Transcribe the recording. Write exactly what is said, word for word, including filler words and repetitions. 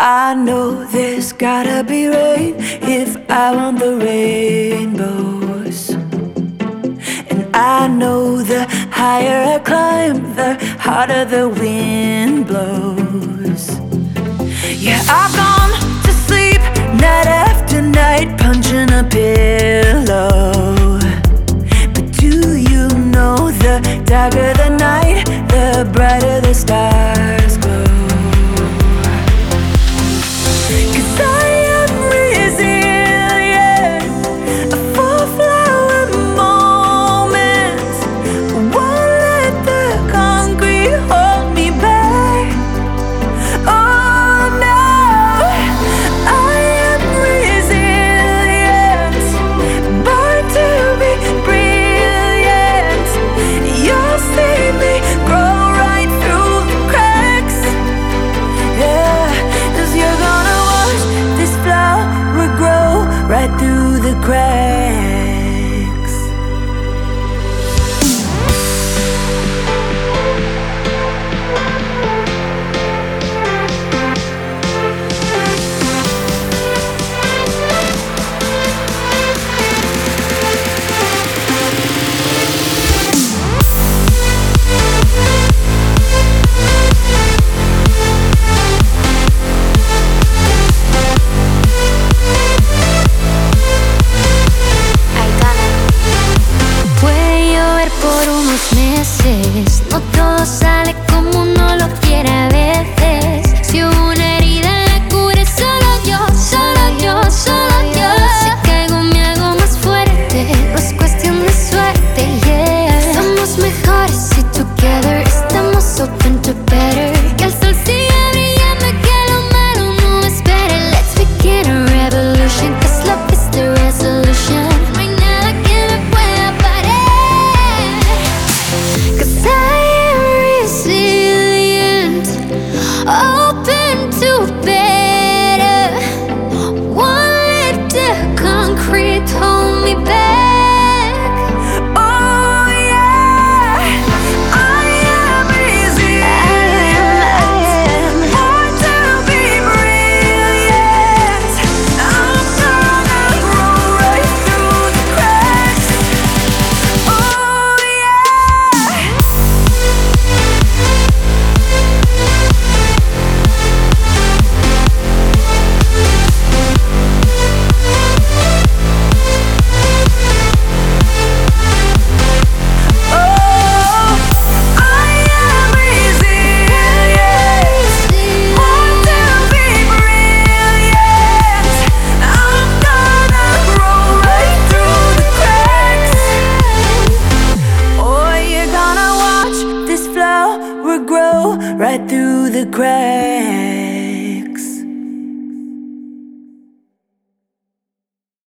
I know there's gotta be rain if I want the rainbows. And I know the higher I climb, the harder the wind blows. Yeah, I've gone to sleep night after night, punching a pillow. But do you know the darker the night, the brighter the stars glow? Right through the cracks. No todo sale como uno lo quiere a veces. Si hubo una herida la cure solo yo, solo yo, solo yo. Si caigo me hago más fuerte, no es cuestión de suerte, yeah. Somos mejores si together estamos open to better. Que el sol siga brillando y que lo malo no espere. Let's begin a revolution, cause love is the resolution. No hay nada que me pueda parar, cause I open to better. Won't let the concrete hold me back. Oh yeah, I am easy. I am, I am born to be brilliant. I'm gonna grow right through the cracks. Oh yeah. Grow right through the cracks.